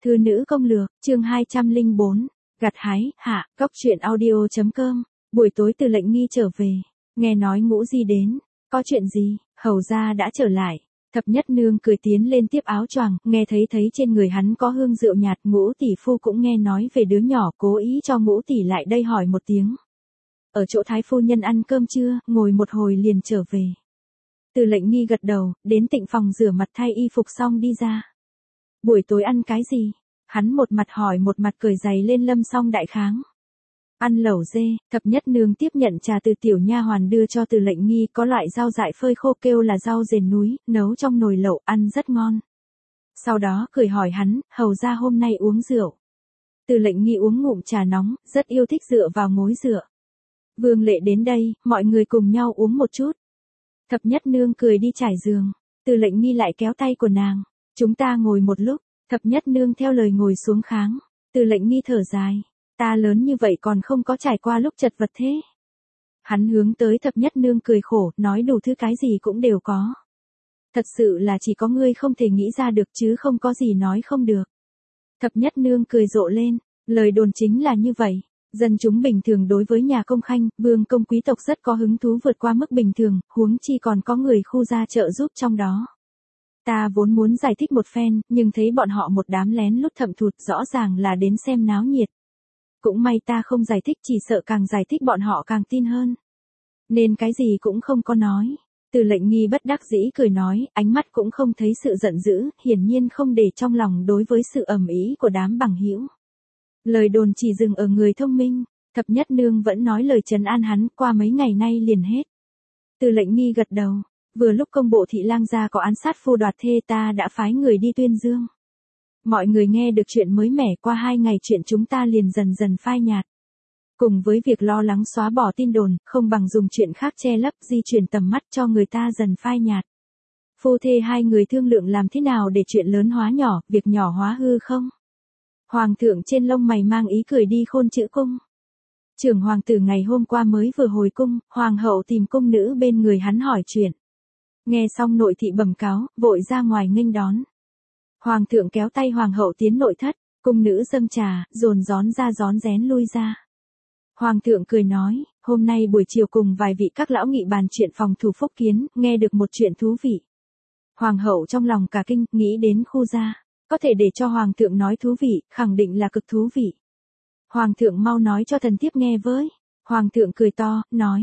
Thư nữ công lược, chương 204, gặt hái, hạ, cóc truyện audio.com, buổi tối Từ Lệnh Nghi trở về, nghe nói Ngũ Di đến, có chuyện gì, hầu gia đã trở lại, Thập Nhất Nương cười tiến lên tiếp áo choàng, nghe thấy trên người hắn có hương rượu nhạt, Ngũ tỷ phu cũng nghe nói về đứa nhỏ, cố ý cho Ngũ tỷ lại đây hỏi một tiếng. Ở chỗ Thái phu nhân ăn cơm chưa, ngồi một hồi liền trở về. Từ Lệnh Nghi gật đầu, đến tịnh phòng rửa mặt thay y phục xong đi ra. Buổi tối ăn cái gì? Hắn một mặt hỏi một mặt cởi giày lên Lâm Song đại kháng. Ăn lẩu dê, Thập Nhất Nương tiếp nhận trà từ tiểu nha hoàn đưa cho Từ Lệnh Nghi, có loại rau dại phơi khô kêu là rau rền núi, nấu trong nồi lẩu ăn rất ngon. Sau đó cười hỏi hắn, hầu ra hôm nay uống rượu. Từ Lệnh Nghi uống ngụm trà nóng, rất yêu thích dựa vào gối dựa. Vương Lệ đến đây, mọi người cùng nhau uống một chút. Thập Nhất Nương cười đi trải giường, Từ Lệnh Nghi lại kéo tay của nàng. Chúng ta ngồi một lúc, Thập Nhất Nương theo lời ngồi xuống kháng. Từ Lệnh Nghi thở dài, ta lớn như vậy còn không có trải qua lúc chật vật thế. Hắn hướng tới Thập Nhất Nương cười khổ, nói đủ thứ cái gì cũng đều có. Thật sự là chỉ có ngươi không thể nghĩ ra được chứ không có gì nói không được. Thập Nhất Nương cười rộ lên, lời đồn chính là như vậy. Dân chúng bình thường đối với nhà công khanh, vương công quý tộc rất có hứng thú vượt qua mức bình thường, huống chi còn có người khu gia trợ giúp trong đó. Ta vốn muốn giải thích một phen, nhưng thấy bọn họ một đám lén lút thậm thụt, rõ ràng là đến xem náo nhiệt. Cũng may ta không giải thích, chỉ sợ càng giải thích bọn họ càng tin hơn. Nên cái gì cũng không có nói. Từ Lệnh Nghi bất đắc dĩ cười nói, ánh mắt cũng không thấy sự giận dữ, hiển nhiên không để trong lòng đối với sự ầm ĩ của đám bằng hữu. Lời đồn chỉ dừng ở người thông minh, Thập Nhất Nương vẫn nói lời trấn an hắn, qua mấy ngày nay liền hết. Từ Lệnh Nghi gật đầu, vừa lúc công bộ thị lang gia có án sát phu đoạt thê, ta đã phái người đi tuyên dương. Mọi người nghe được chuyện mới mẻ, qua 2 ngày chuyện chúng ta liền dần dần phai nhạt. Cùng với việc lo lắng xóa bỏ tin đồn, không bằng dùng chuyện khác che lấp, di chuyển tầm mắt cho người ta dần phai nhạt. Phu thê hai người thương lượng làm thế nào để chuyện lớn hóa nhỏ, việc nhỏ hóa hư không? Hoàng thượng trên lông mày mang ý cười đi khôn chữ cung. Trưởng hoàng tử ngày hôm qua mới vừa hồi cung, hoàng hậu tìm cung nữ bên người hắn hỏi chuyện. Nghe xong nội thị bẩm cáo, vội ra ngoài nghênh đón. Hoàng thượng kéo tay hoàng hậu tiến nội thất, cung nữ dâng trà, dồn rón ra rón rén lui ra. Hoàng thượng cười nói, hôm nay buổi chiều cùng vài vị các lão nghị bàn chuyện phòng thủ Phúc Kiến, nghe được một chuyện thú vị. Hoàng hậu trong lòng cả kinh, nghĩ đến khu gia. Có thể để cho hoàng thượng nói thú vị, khẳng định là cực thú vị. Hoàng thượng mau nói cho thần thiếp nghe với. Hoàng thượng cười to,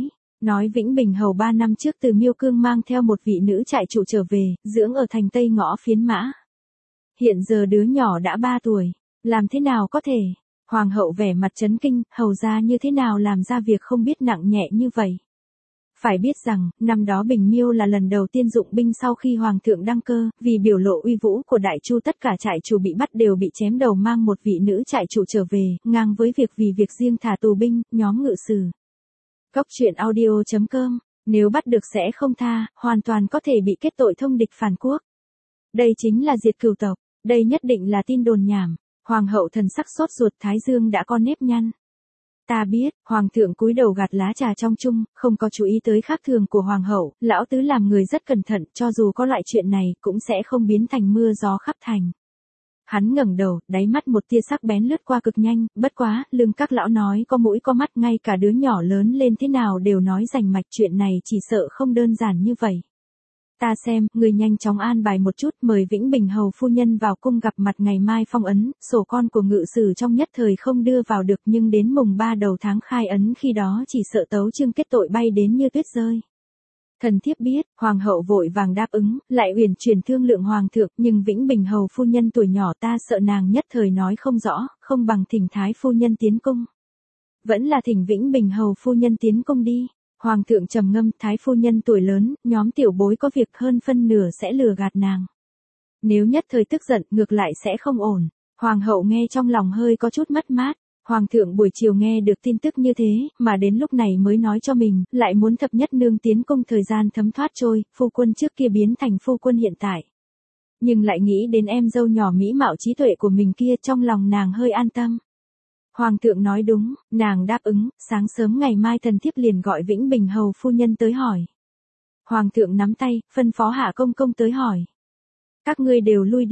nói Vĩnh Bình hầu 3 năm trước từ Miêu Cương mang theo một vị nữ trại chủ trở về, dưỡng ở thành Tây Ngõ Phiến Mã. Hiện giờ đứa nhỏ đã 3 tuổi, làm thế nào có thể? Hoàng hậu vẻ mặt chấn kinh, hầu ra như thế nào làm ra việc không biết nặng nhẹ như vậy? Phải biết rằng, năm đó Bình Miêu là lần đầu tiên dụng binh sau khi Hoàng thượng đăng cơ, vì biểu lộ uy vũ của Đại Chu tất cả trại chủ bị bắt đều bị chém đầu mang một vị nữ trại chủ trở về, ngang với việc vì việc riêng thả tù binh, nhóm ngự sử. Cóc truyện audio.com, nếu bắt được sẽ không tha, hoàn toàn có thể bị kết tội thông địch phản quốc. Đây chính là diệt cửu tộc, đây nhất định là tin đồn nhảm. Hoàng hậu thần sắc sốt ruột, thái dương đã có nếp nhăn. Ta biết, hoàng thượng cúi đầu gạt lá trà trong chung, không có chú ý tới khác thường của hoàng hậu, lão tứ làm người rất cẩn thận, cho dù có loại chuyện này, cũng sẽ không biến thành mưa gió khắp thành. Hắn ngẩng đầu, đáy mắt một tia sắc bén lướt qua cực nhanh, bất quá, lưng các lão nói có mũi có mắt, ngay cả đứa nhỏ lớn lên thế nào đều nói rành mạch, chuyện này chỉ sợ không đơn giản như vậy. Ta xem, người nhanh chóng an bài một chút, mời Vĩnh Bình hầu phu nhân vào cung gặp mặt ngày mai phong ấn, sổ con của ngự sử trong nhất thời không đưa vào được, nhưng đến mùng 3 đầu tháng khai ấn, khi đó chỉ sợ tấu chương kết tội bay đến như tuyết rơi. Thần thiếp biết, hoàng hậu vội vàng đáp ứng, lại uyển chuyển thương lượng hoàng thượng, nhưng Vĩnh Bình hầu phu nhân tuổi nhỏ, ta sợ nàng nhất thời nói không rõ, không bằng thỉnh thái phu nhân tiến cung. Vẫn là thỉnh Vĩnh Bình hầu phu nhân tiến cung đi. Hoàng thượng trầm ngâm, thái phu nhân tuổi lớn, nhóm tiểu bối có việc hơn phân nửa sẽ lừa gạt nàng. Nếu nhất thời tức giận, ngược lại sẽ không ổn. Hoàng hậu nghe trong lòng hơi có chút mất mát. Hoàng thượng buổi chiều nghe được tin tức như thế, mà đến lúc này mới nói cho mình, lại muốn Thập Nhất Nương tiến cung, thời gian thấm thoát trôi, phu quân trước kia biến thành phu quân hiện tại. Nhưng lại nghĩ đến em dâu nhỏ mỹ mạo trí tuệ của mình kia, trong lòng nàng hơi an tâm. Hoàng thượng nói đúng, nàng đáp ứng, sáng sớm ngày mai thần thiếp liền gọi Vĩnh Bình hầu phu nhân tới hỏi. Hoàng thượng nắm tay, phân phó Hạ công công tới hỏi. Các ngươi đều lui đi,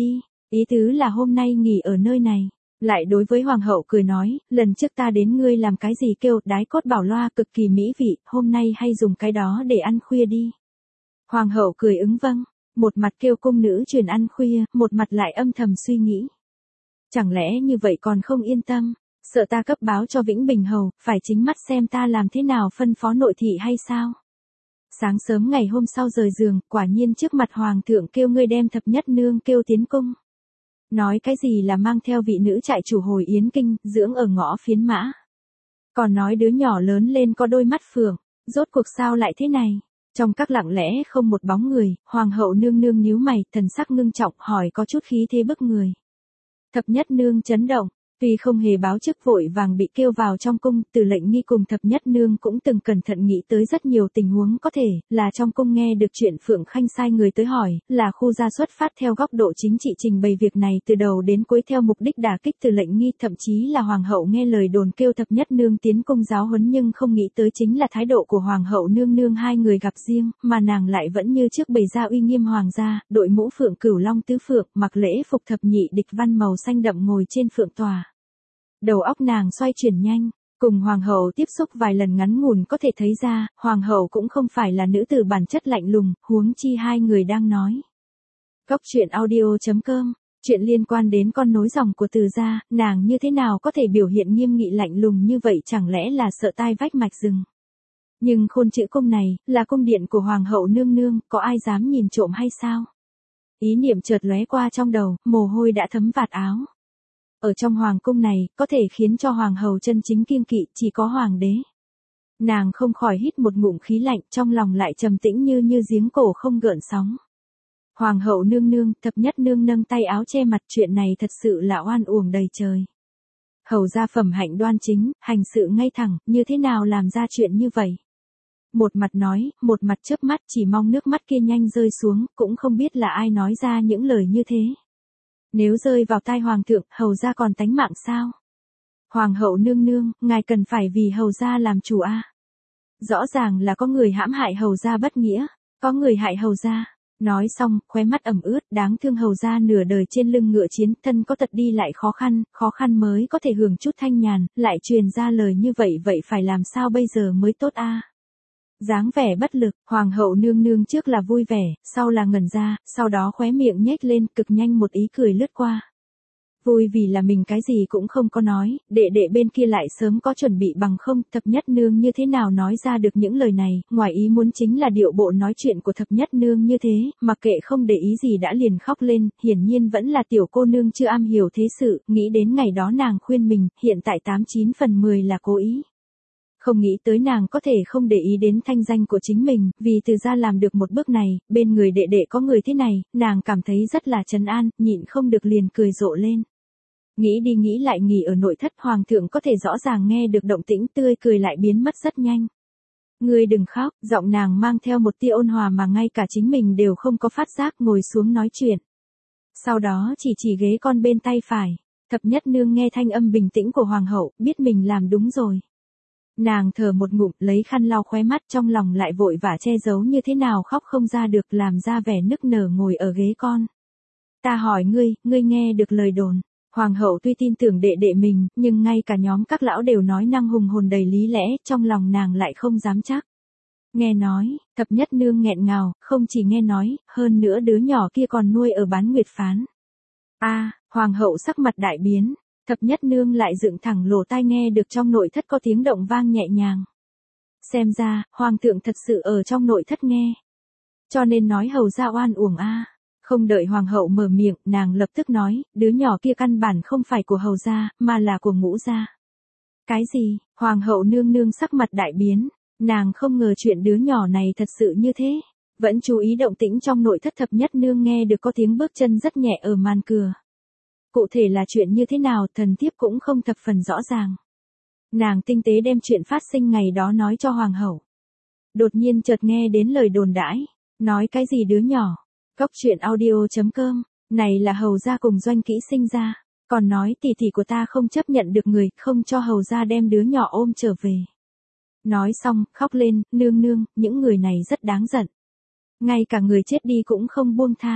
Ý tứ là hôm nay nghỉ ở nơi này. Lại đối với hoàng hậu cười nói, lần trước ta đến ngươi làm cái gì kêu đái cốt bảo loa cực kỳ mỹ vị, hôm nay hay dùng cái đó để ăn khuya đi. Hoàng hậu cười ứng vâng, một mặt kêu cung nữ truyền ăn khuya, một mặt lại âm thầm suy nghĩ. Chẳng lẽ như vậy còn không yên tâm, sợ ta cấp báo cho Vĩnh Bình hầu, phải chính mắt xem ta làm thế nào phân phó nội thị hay sao? Sáng sớm ngày hôm sau rời giường, quả nhiên trước mặt hoàng thượng kêu ngươi đem thập nhất nương kêu tiến cung. Nói cái gì là mang theo vị nữ trại chủ hồi yến kinh, dưỡng ở ngõ phiến mã. Còn nói đứa nhỏ lớn lên có đôi mắt phượng, rốt cuộc sao lại thế này? Trong các lặng lẽ không một bóng người, hoàng hậu nương nương nhíu mày, thần sắc ngưng trọng hỏi có chút khí thế bức người. Thập nhất nương chấn động, tuy không hề báo trước vội vàng bị kêu vào trong cung, Từ Lệnh Nghi cùng thập nhất nương cũng từng cẩn thận nghĩ tới rất nhiều tình huống có thể, là trong cung nghe được chuyện Phượng Khanh sai người tới hỏi, là khu gia xuất phát theo góc độ chính trị trình bày việc này từ đầu đến cuối theo mục đích đả kích Từ Lệnh Nghi, thậm chí là hoàng hậu nghe lời đồn kêu thập nhất nương tiến cung giáo huấn nhưng không nghĩ tới chính là thái độ của hoàng hậu nương nương hai người gặp riêng, mà nàng lại vẫn như trước bày ra uy nghiêm hoàng gia, đội mũ phượng cửu long tứ phượng, mặc lễ phục thập nhị địch văn màu xanh đậm ngồi trên phượng tòa. Đầu óc nàng xoay chuyển nhanh, cùng hoàng hậu tiếp xúc vài lần ngắn ngủn có thể thấy ra, hoàng hậu cũng không phải là nữ tử bản chất lạnh lùng, huống chi hai người đang nói. Góc truyện audio.com, chuyện liên quan đến con nối dòng của Từ gia, nàng như thế nào có thể biểu hiện nghiêm nghị lạnh lùng như vậy, chẳng lẽ là sợ tai vách mạch rừng. Nhưng khôn chữ cung này, là cung điện của hoàng hậu nương nương, có ai dám nhìn trộm hay sao? Ý niệm chợt lóe qua trong đầu, mồ hôi đã thấm vạt áo. Ở trong hoàng cung này, có thể khiến cho hoàng hậu chân chính kiêng kỵ, chỉ có hoàng đế. Nàng không khỏi hít một ngụm khí lạnh, trong lòng lại trầm tĩnh như giếng cổ không gợn sóng. Hoàng hậu nương nương, thập nhất nương nâng tay áo che mặt, chuyện này thật sự là oan uổng đầy trời. Hầu gia phẩm hạnh đoan chính, hành sự ngay thẳng, như thế nào làm ra chuyện như vậy? Một mặt nói, một mặt chớp mắt, chỉ mong nước mắt kia nhanh rơi xuống, cũng không biết là ai nói ra những lời như thế. Nếu rơi vào tai hoàng thượng, hầu gia còn tánh mạng sao? Hoàng hậu nương nương, ngài cần phải vì hầu gia làm chủ a. Rõ ràng là có người hãm hại hầu gia bất nghĩa, có người hại hầu gia. Nói xong, khóe mắt ẩm ướt, đáng thương hầu gia nửa đời trên lưng ngựa chiến, thân có tật đi lại khó khăn mới có thể hưởng chút thanh nhàn, lại truyền ra lời như vậy phải làm sao bây giờ mới tốt a? Dáng vẻ bất lực, hoàng hậu nương nương trước là vui vẻ, sau là ngẩn ra, sau đó khóe miệng nhếch lên, cực nhanh một ý cười lướt qua. Vui vì là mình cái gì cũng không có nói, đệ bên kia lại sớm có chuẩn bị bằng không, thập nhất nương như thế nào nói ra được những lời này, ngoài ý muốn chính là điệu bộ nói chuyện của thập nhất nương như thế, mặc kệ không để ý gì đã liền khóc lên, hiển nhiên vẫn là tiểu cô nương chưa am hiểu thế sự, nghĩ đến ngày đó nàng khuyên mình, hiện tại 89 phần 10 là cố ý. Không nghĩ tới nàng có thể không để ý đến thanh danh của chính mình, vì Từ gia làm được một bước này, bên người đệ có người thế này, nàng cảm thấy rất là trấn an, nhịn không được liền cười rộ lên. Nghĩ đi nghĩ lại nghỉ ở nội thất, hoàng thượng có thể rõ ràng nghe được động tĩnh, tươi cười lại biến mất rất nhanh. Ngươi đừng khóc, giọng nàng mang theo một tia ôn hòa mà ngay cả chính mình đều không có phát giác, ngồi xuống nói chuyện. Sau đó chỉ ghế con bên tay phải, thập nhất nương nghe thanh âm bình tĩnh của hoàng hậu, biết mình làm đúng rồi. Nàng thở một ngụm, lấy khăn lau khóe mắt, trong lòng lại vội vã che giấu như thế nào khóc không ra được, làm ra vẻ nức nở ngồi ở ghế con. Ta hỏi ngươi nghe được lời đồn. Hoàng hậu tuy tin tưởng đệ mình, nhưng ngay cả nhóm các lão đều nói năng hùng hồn đầy lý lẽ, trong lòng nàng lại không dám chắc. Nghe nói, thập nhất nương nghẹn ngào, không chỉ nghe nói, hơn nữa đứa nhỏ kia còn nuôi ở Bán Nguyệt Phán. Hoàng hậu sắc mặt đại biến. Thập nhất nương lại dựng thẳng lỗ tai nghe được trong nội thất có tiếng động vang nhẹ nhàng. Xem ra, hoàng thượng thật sự ở trong nội thất nghe. Cho nên nói hầu gia oan uổng a. Không đợi hoàng hậu mở miệng, nàng lập tức nói, đứa nhỏ kia căn bản không phải của hầu gia, mà là của Ngũ gia. Cái gì? Hoàng hậu nương nương sắc mặt đại biến, nàng không ngờ chuyện đứa nhỏ này thật sự như thế. Vẫn chú ý động tĩnh trong nội thất, thập nhất nương nghe được có tiếng bước chân rất nhẹ ở màn cửa. Cụ thể là chuyện như thế nào, thần thiếp cũng không thập phần rõ ràng. Nàng tinh tế đem chuyện phát sinh ngày đó nói cho hoàng hậu. Đột nhiên chợt nghe đến lời đồn đãi, nói cái gì đứa nhỏ. Góc truyện audio.com, này là hầu gia cùng Doanh Kỹ sinh ra, còn nói tỷ của ta không chấp nhận được người, không cho hầu gia đem đứa nhỏ ôm trở về. Nói xong, khóc lên, nương, những người này rất đáng giận. Ngay cả người chết đi cũng không buông tha.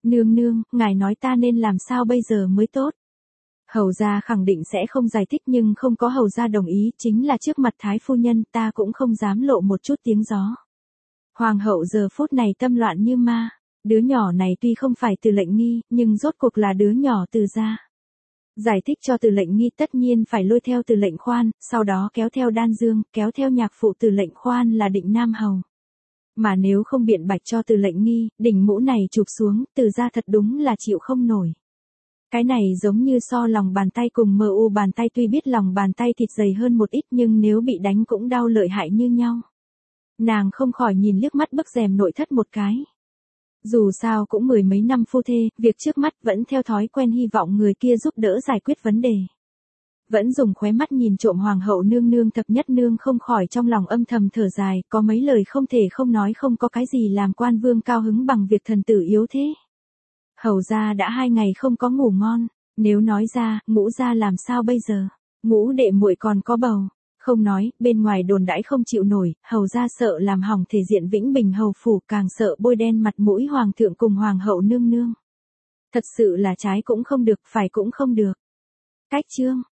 Nương nương, ngài nói ta nên làm sao bây giờ mới tốt? Hầu gia khẳng định sẽ không giải thích nhưng không có hầu gia đồng ý, chính là trước mặt thái phu nhân ta cũng không dám lộ một chút tiếng gió. Hoàng hậu giờ phút này tâm loạn như ma, đứa nhỏ này tuy không phải Từ Lệnh Nghi, nhưng rốt cuộc là đứa nhỏ Từ gia. Giải thích cho Từ Lệnh Nghi tất nhiên phải lôi theo Từ Lệnh Khoan, sau đó kéo theo Đan Dương, kéo theo nhạc phụ Từ Lệnh Khoan là Định Nam Hầu. Mà nếu không biện bạch cho Từ Lệnh Nghi, đỉnh mũ này chụp xuống, Từ gia thật đúng là chịu không nổi. Cái này giống như so lòng bàn tay cùng MU bàn tay, tuy biết lòng bàn tay thịt dày hơn một ít nhưng nếu bị đánh cũng đau lợi hại như nhau. Nàng không khỏi nhìn liếc mắt bức rèm nội thất một cái. Dù sao cũng mười mấy năm phu thê, việc trước mắt vẫn theo thói quen hy vọng người kia giúp đỡ giải quyết vấn đề. Vẫn dùng khóe mắt nhìn trộm hoàng hậu nương nương. Thập nhất nương không khỏi trong lòng âm thầm thở dài, có mấy lời không thể không nói, không có cái gì làm quan vương cao hứng bằng việc thần tử yếu thế. Hầu gia đã 2 ngày không có ngủ ngon, nếu nói ra, Ngũ gia làm sao bây giờ? Ngũ đệ muội còn có bầu, không nói, bên ngoài đồn đãi không chịu nổi, hầu gia sợ làm hỏng thể diện Vĩnh Bình hầu phủ, càng sợ bôi đen mặt mũi hoàng thượng cùng hoàng hậu nương nương. Thật sự là trái cũng không được, phải cũng không được. Cách chương